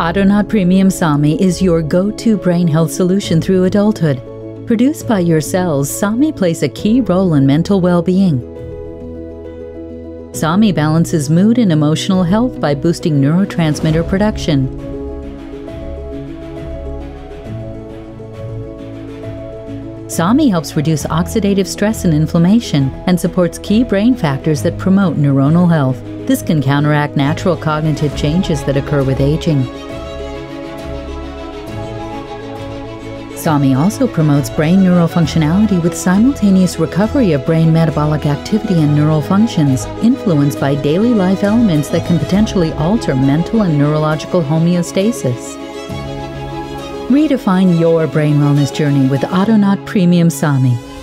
Autonaut Premium SAMI is your go-to brain health solution through adulthood. Produced by your cells, SAMI plays a key role in mental well-being. SAMI balances mood and emotional health by boosting neurotransmitter production. SAMI helps reduce oxidative stress and inflammation and supports key brain factors that promote neuronal health. This can counteract natural cognitive changes that occur with aging. SAMI also promotes brain neural functionality with simultaneous recovery of brain metabolic activity and neural functions, influenced by daily life elements that can potentially alter mental and neurological homeostasis. Redefine your brain wellness journey with Autonaut Premium SAMI.